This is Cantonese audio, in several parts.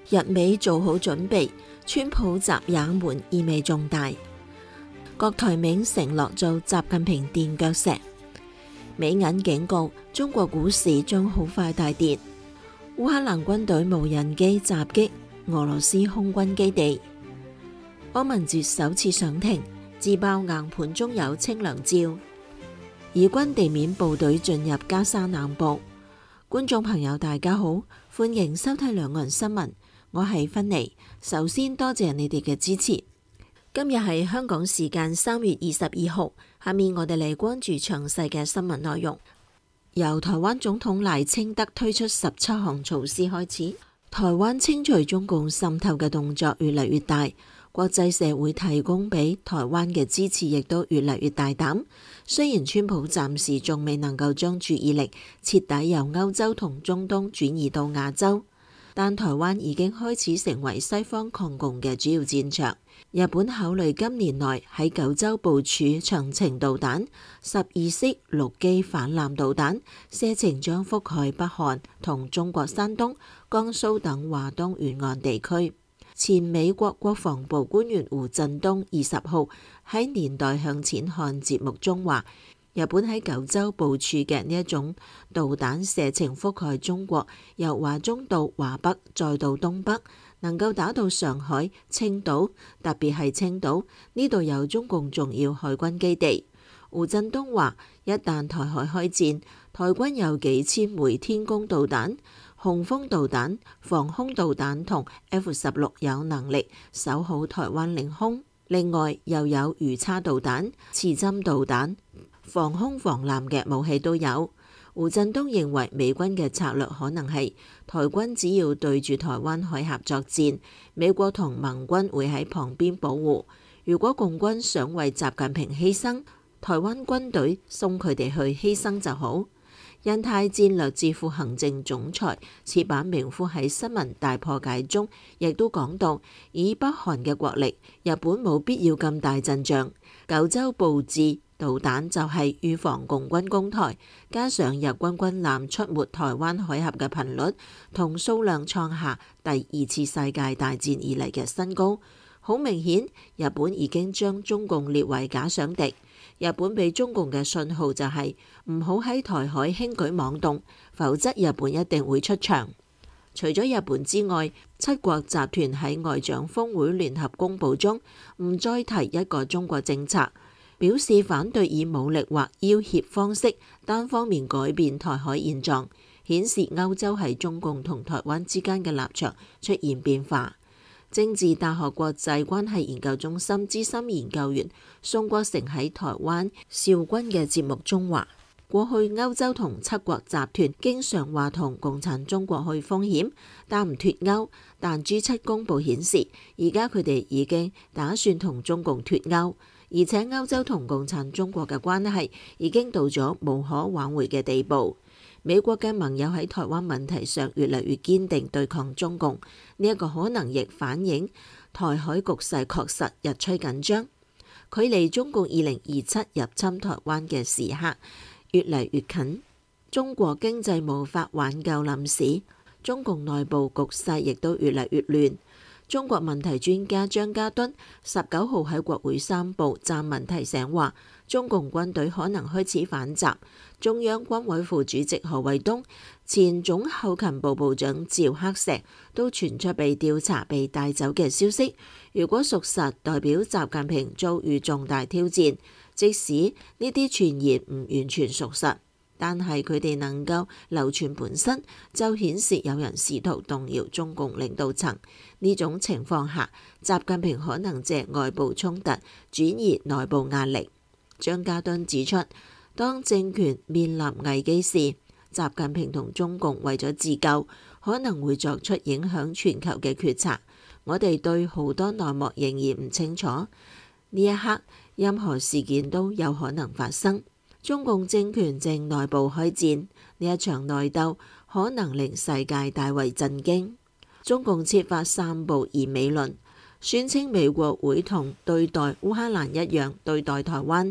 日美做好準備，川普習也門意味重大。郭台銘承諾做習近平墊腳石。美銀警告中國股市將好快大跌。烏克蘭軍隊無人機襲擊俄羅斯空軍基地。柯文哲首次上庭，自爆硬盤中有清涼照。以軍地面部隊進入加沙南部。觀眾朋友大家好，歡迎收睇兩岸新聞，我係芬妮。首先多謝你哋嘅支持。今日係香港時間3月22號，下面我哋嚟關注詳細嘅新聞內容。由台灣總統賴清德推出17項措施開始，台灣清除中共滲透嘅動作越嚟越大，國際社會提供俾台灣嘅支持亦都越嚟越大膽。雖然川普暫時仲未能夠將注意力徹底由歐洲同中東轉移到亞洲，但台灣已經開始成為西方抗共嘅主要戰場。日本考慮今年內喺九州部署長程導彈、12式陸基反艦導彈，射程將覆蓋北韓同中國山東、江蘇等華東沿岸地區。前美國國防部官員胡振東20號喺年代向前看節目中話，日本喺九州部署嘅呢一種導彈射程覆蓋中國，由華中到華北再到東北，能夠打到上海、青島，特別係青島呢度有中共重要海軍基地。胡振東話，一旦台海開戰，台軍有幾千枚天宮導彈、雄風導彈、防空導彈同 F-16有能力守好台灣領空。另外又有魚叉導彈、刺針導彈、防空防艦嘅武器都有。胡振東認為美軍嘅策略可能係台軍只要對住台灣海峽作戰，美國同盟軍會喺旁邊保護。如果共軍想為習近平犧牲，台灣軍隊送佢哋去犧牲就好。印太戰略智庫行政總裁矢板明夫喺新聞大破解中亦都講到，以北韓嘅國力，日本冇必要咁大陣仗，九州布置導彈就係預防共軍攻台，加上日軍軍艦出沒台灣海峽嘅頻率同數量創下第2次世界大戰以嚟嘅新高，好明顯日本已經將中共列為假想敵。日本俾中共嘅信號就係唔好喺台海輕舉妄動，否則日本一定會出場。除咗日本之外，7國集團喺外長峰會聯合公佈中唔再提一個中國政策，表示反對以武力或要挾方式單方面改變台海現狀，顯示歐洲喺中共同台灣之間嘅立場出現變化。政治大學國際關係研究中心資深研究員宋國成喺台灣少軍嘅節目中話，過去歐洲同7國集團經常話同共產中國去風險，但唔脫歐。但 G7 公佈顯示，而家佢哋已經打算同中共脫歐，而且歐洲同共產中國嘅關係已經到咗無可挽回嘅地步。美國嘅盟友喺台灣問題上越嚟越堅定對抗中共，呢一個可能亦反映台海局勢確實日趨緊張，距離中共2027入侵台灣嘅時刻越嚟越近。中國經濟無法挽救臨時，中共內部局勢亦都越嚟越亂。中國問題專家張家敦19號喺國會山報撰文提醒話，中共軍隊可能開始反襲。中央軍委副主席何衛東、前總後勤部部長趙克石都傳出被調查、被帶走嘅消息。如果屬實，代表習近平遭遇重大挑戰。即使呢啲傳言唔完全屬實，但係佢哋能夠流傳本身，就顯示有人試圖動搖中共領導層。呢種情況下，習近平可能借外部衝突轉移內部壓力。張家敦指出，當政權面臨危機時，習近平同中共為咗自救，可能會作出影響全球嘅決策。我哋對好多內幕仍然唔清楚，呢一刻任何事件都有可能發生。中共政權正內部開戰，呢一場內鬥可能令世界大為震驚。中共設法散布疑美論，宣稱美國會同對待烏克蘭一樣對待台灣。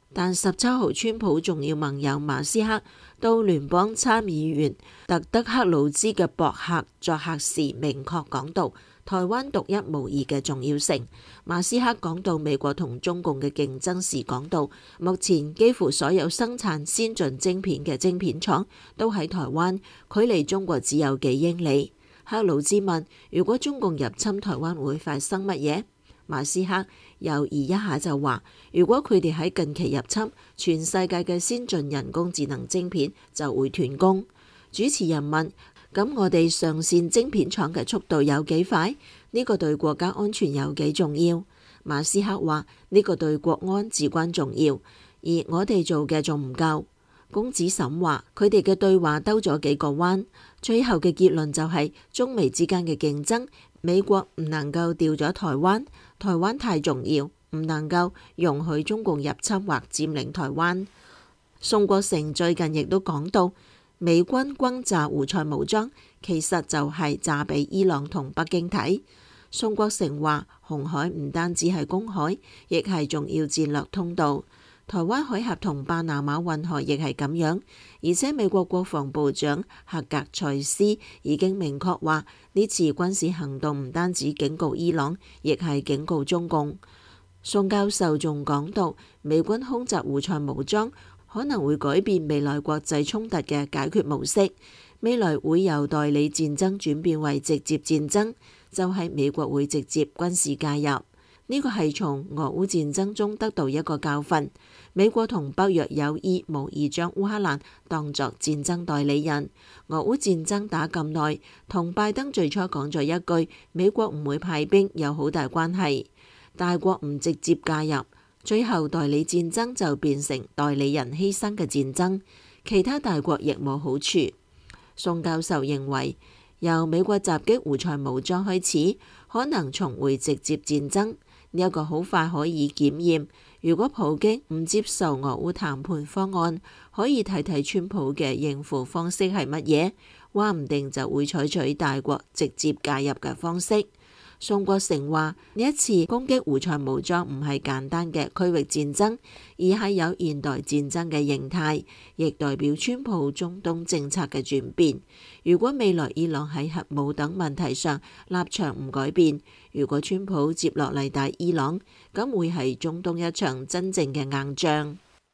但17號川普重要盟友馬斯克到聯邦參議員特德克魯茲嘅博客作客時，明確講到台灣獨一無二嘅重要性。馬斯克講到美國同中共嘅競爭時，講到目前幾乎所有生產先進晶片嘅晶片廠都喺台灣，距離中國只有幾英里。克魯茲問：如果中共入侵台灣會發生乜嘢？馬斯克猶豫一下就話：如果佢哋喺近期入侵，全世界嘅先進人工智能晶片就會斷供。主持人問：咁我哋上線晶片廠嘅速度有幾快？呢個對國家安全有幾重要？馬斯克話：呢個對國安至關重要，而我哋做嘅仲唔夠。龔子沈話：佢哋嘅對話兜咗幾個彎，最後嘅結論就係中美之間嘅競爭，美國唔能夠掉咗台灣，台灣太重要，唔能夠容許中共入侵或佔領台灣。宋國成最近亦都講到，美軍轟炸胡塞武裝，其實就係炸俾伊朗同北京睇。宋國成話：紅海唔單止係公海，亦係重要戰略通道。台灣海峽同巴拿馬運河亦係咁樣，而且美國國防部長赫格塞斯已經明確話，呢次軍事行動唔單止警告伊朗，亦係警告中共。宋教授仲講到，美軍空襲胡塞武裝可能會改變未來國際衝突嘅解決模式，未來會由代理戰爭轉變為直接戰爭，就係美國會直接軍事介入。呢個係從俄烏戰爭中得到一個教訓。美國同北約有意無意將烏克蘭當作戰爭代理人。俄烏戰爭打咁耐，同拜登最初講咗一句美國唔會派兵有好大關係。大國唔直接介入，最後代理戰爭就變成代理人犧牲嘅戰爭，其他大國亦冇好處。宋教授認為，由美國襲擊胡塞武裝開始，可能重回直接戰爭。呢一個好快可以檢驗。如果普京唔接受俄烏談判方案，可以睇睇川普嘅應付方式係乜嘢，話唔定就會採取大國直接介入嘅方式。宋國成話：呢一次攻擊胡塞武裝唔係簡單嘅區域戰爭，而係有現代戰爭嘅形態，亦代表川普中東政策嘅轉變。如果未來伊朗喺核武等問題上立場唔改變，如果川普接落嚟打伊朗，咁會係中東一場真正嘅硬仗。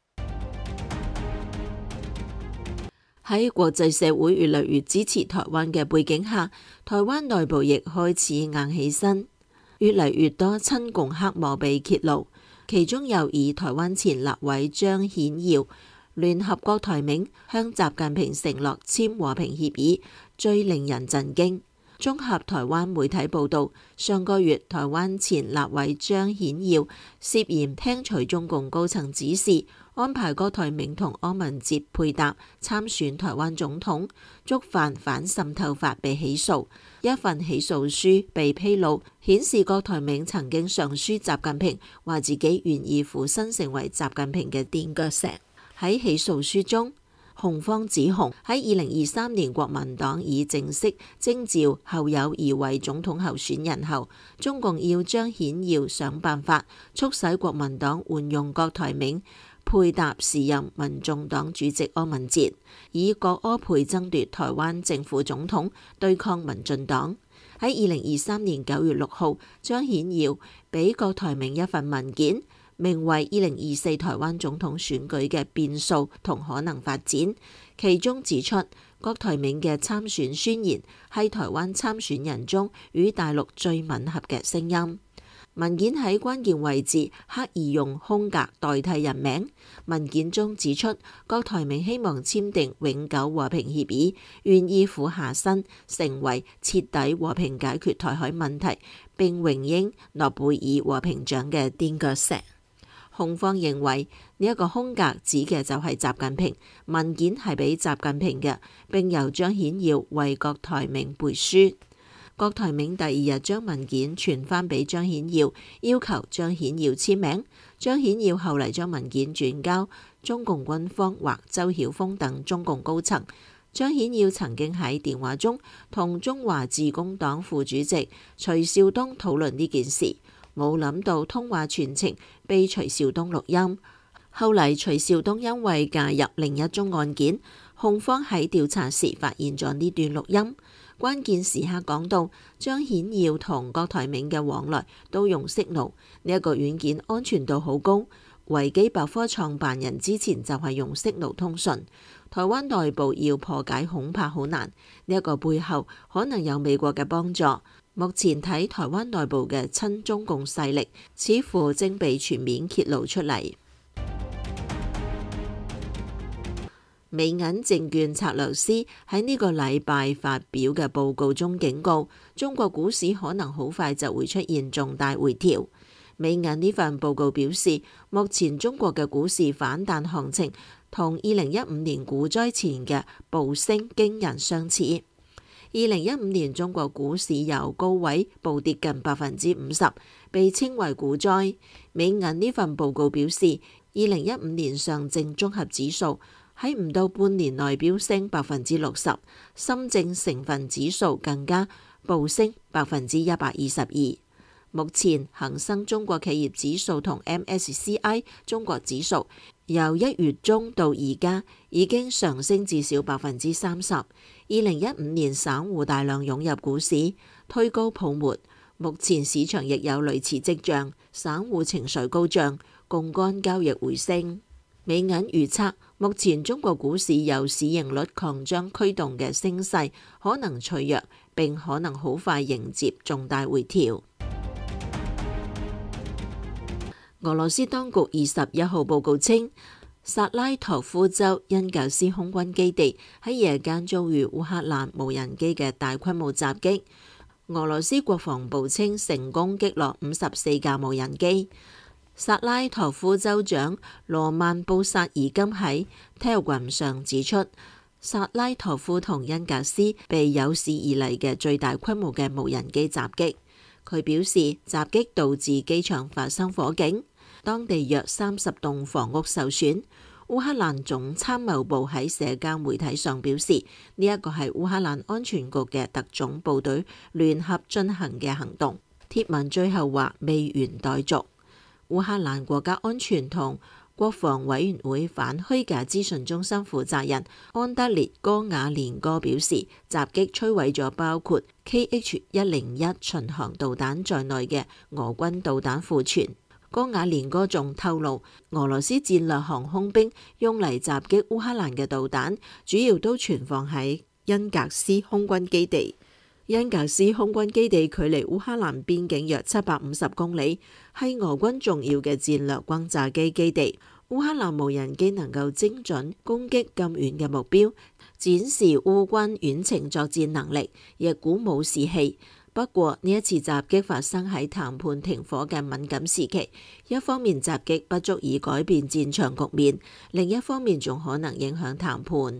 喺國際社會越嚟越支持台灣嘅背景下，台灣內部亦開始硬起身，越嚟越多親共黑幕被揭露，其中又以台灣前立委張顯耀聯合郭台銘向習近平承諾簽和平協議，最令人震驚。綜合台灣媒體報導，上個月台灣前立委張顯耀涉嫌聽取中共高層指示，安排郭台銘同柯文哲配搭參選台灣總統，觸犯反滲透法被起訴。一份起訴書被披露，顯示郭台銘曾經上書習近平，話自己願意附身成為習近平嘅墊腳石。喺起訴書中，控方指控喺2023年國民黨已正式徵召侯友宜為總統候選人後，中共要張顯耀想辦法促使國民黨換用郭台銘配搭時任民眾黨主席柯文哲，以郭柯配爭奪台灣正副總統，對抗民進黨。喺2023年9月6號，張顯耀俾郭台銘一份文件，名為2024台灣總統選舉嘅變數同可能發展，其中指出郭台銘嘅參選宣言係台灣參選人中與大陸最吻合嘅聲音。文件喺關鍵位置刻意用空格代替人名。文件中指出，郭台銘希望簽訂永久和平協議，願意俯下身成為徹底和平解決台海問題並榮膺諾貝爾和平獎嘅墊腳石。控方認為呢一個空格指嘅就係習近平，文件係俾習近平嘅，並由張顯耀為郭台銘背書。郭台銘第二日將文件傳翻俾張顯耀，要求張顯耀簽名。張顯耀後嚟將文件轉交中共軍方或周曉峰等中共高層。張顯耀曾經喺電話中同中華自公黨副主席徐少東討論呢件事，冇諗到通話全程被徐少東錄音。 後嚟徐兆東因為介入另一宗案件，控方喺調查時發現咗呢段錄音，關鍵時刻講到張顯耀同郭台銘嘅往來都用 Signal， 呢一個軟件安全度好高，維基百科創辦人之前就係用 Signal 通訊，台灣內部要破解恐怕好難，呢一個背後可能有美國嘅幫助。目前睇台灣內部嘅親中共勢力，似乎正被全面揭露出嚟。美銀證券策略師喺呢個禮拜發表嘅報告中警告，中國股市可能好快就會出現重大回調。美銀呢份報告表示，目前中國嘅股市反彈行情同2015年股災前嘅暴升驚人相似。2015年中國股市由高位暴跌近50%，被稱為股災。美銀呢份報告表示，2015年上證綜合指數喺唔到半年內飆升60%，深證成分指數更加暴升122%。目前恒生中國企業指數同 MSCI 中國指數由1月中到而家已經上升至少30%。2015年散戶大量湧入股市，推高泡沫。目前市場亦有類似跡象，散戶情緒高漲，槓桿交易回升。美銀預測，目前中國股市由市盈率擴張驅動嘅升勢可能脆弱，並可能好快迎接重大回調。俄羅斯當局21號報告稱，薩拉托夫州恩格斯空軍基地喺夜間遭遇烏克蘭無人機嘅大規模襲擊。俄羅斯國防部稱成功擊落54架無人機。薩拉托夫州長羅曼布薩爾金喺 Telegram 上指出，薩拉托夫同恩格斯被有史以嚟嘅最大規模嘅無人機襲擊。佢表示，襲擊導致機場發生火警，當地約30棟房屋受損。烏克蘭總參謀部喺社交媒體上表示，呢一個係烏克蘭安全局嘅特種部隊聯合進行嘅行動。貼文最後話未完待續。烏克蘭國家安全同國防委員會反虛假資訊中心負責人安德烈戈瓦連戈表示，襲擊摧毀咗包括 KH-101 巡航導彈在內嘅俄軍導彈庫存。戈瓦連戈仲透露，俄羅斯戰略航空兵用嚟襲擊烏克蘭嘅導彈，主要都存放喺恩格斯空軍基地。恩格斯空軍基地距離烏克蘭邊境約750公里，係俄軍重要嘅戰略轟炸機基地。烏克蘭無人機能夠精準攻擊咁遠嘅目標，展示烏軍遠程作戰能力，亦鼓舞士氣。不過呢一次襲擊發生喺談判停火嘅敏感時期，一方面襲擊不足以改變戰場局面，另一方面仲可能影響談判。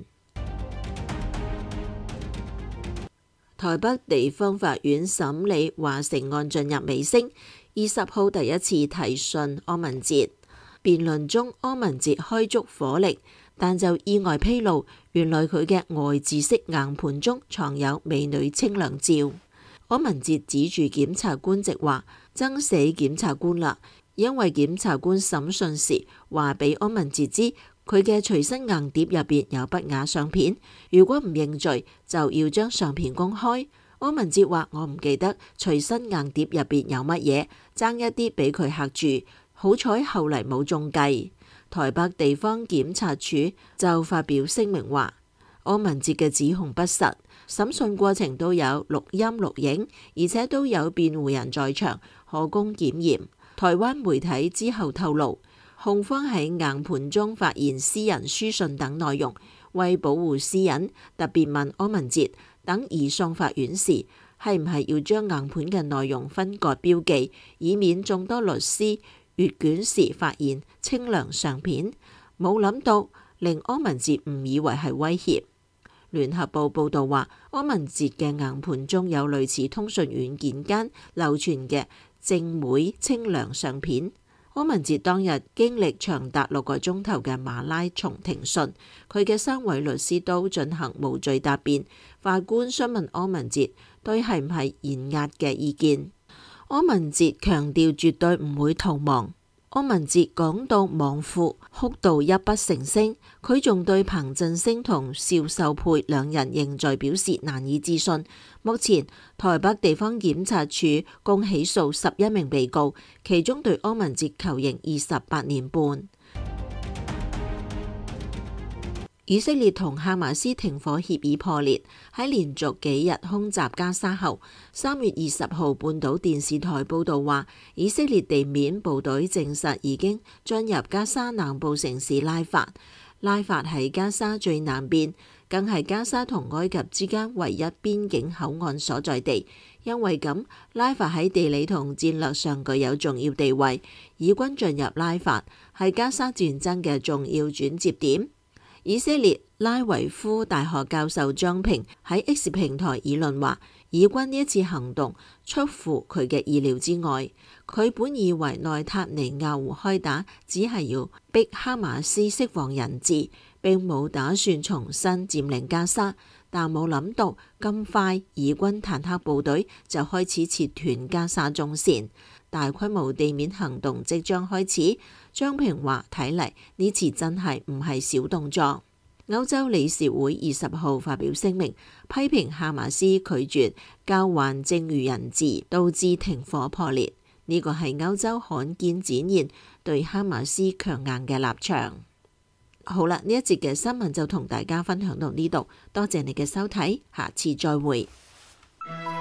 台北地方法院審理華城案進入尾聲，20號第一次提訊柯文哲。辯論中，柯文哲開足火力，但就意外披露，原來佢嘅外置式硬盤中藏有美女清涼照。柯文哲指住檢察官席話：憎死檢察官啦，因為檢察官審訊時話俾柯文哲知，佢嘅隨身硬碟入邊有不雅相片，如果唔認罪就要將相片公開。柯文哲話：我唔記得隨身硬碟入邊有乜嘢，爭一啲俾佢嚇住，好彩後嚟冇中計。台北地方檢察署就發表聲明話，柯文哲嘅指控不實，審訊過程都有錄音錄影，而且都有辯護人在場，可供檢驗。台灣媒體之後透露，控方喺硬盤中發現私人書信等內容，為保護私隱，特別問柯文哲等移送法院時，係唔係要將硬盤嘅內容分割標記，以免眾多律師閱卷時發現清涼相片。冇諗到令柯文哲誤以為係威脅。聯合報報導話，柯文哲嘅硬盤中有類似通訊軟件間流傳嘅正妹清涼相片。柯文哲當日經歷長達6個鐘頭嘅馬拉松庭訊，佢嘅3位律師都進行無罪答辯。法官詢問柯文哲對係唔係延押嘅意見，柯文哲強調絕對唔會逃亡。 柯文哲講到亡父，哭到泣不成聲。佢仲對彭振聲同邵秀佩兩人認罪表示難以置信。目前台北地方檢察處共起訴11名被告，其中對柯文哲求刑28年半。以色列同哈馬斯停火協議破裂，喺連續幾日空襲加沙後，3月20號半島電視台報導話，以色列地面部隊證實已經進入加沙南部城市拉法。拉法喺加沙最南邊，更係加沙同埃及之間唯一邊境口岸所在地。因為咁，拉法喺地理同戰略上具有重要地位。以軍進入拉法係加沙戰爭嘅重要轉接點。以色列拉維夫大學教授張平喺 X 平台議論話，以軍呢一次行動出乎佢嘅意料之外。佢本以為內塔尼亞胡開打只係要逼哈馬斯釋放人質，並冇打算重新佔領加沙，但冇諗到咁快以軍坦克部隊就開始切斷加沙中線，大規模地面行動即將開始。張平話：睇嚟呢次真係唔係小動作。歐洲理事會20號發表聲明，批評哈馬斯拒絕交還剩餘人質，導致停火破裂。呢個係歐洲罕見展現對哈馬斯強硬嘅立場。好啦，呢一節嘅新聞就同大家分享到呢度，多謝你嘅收睇，下次再會。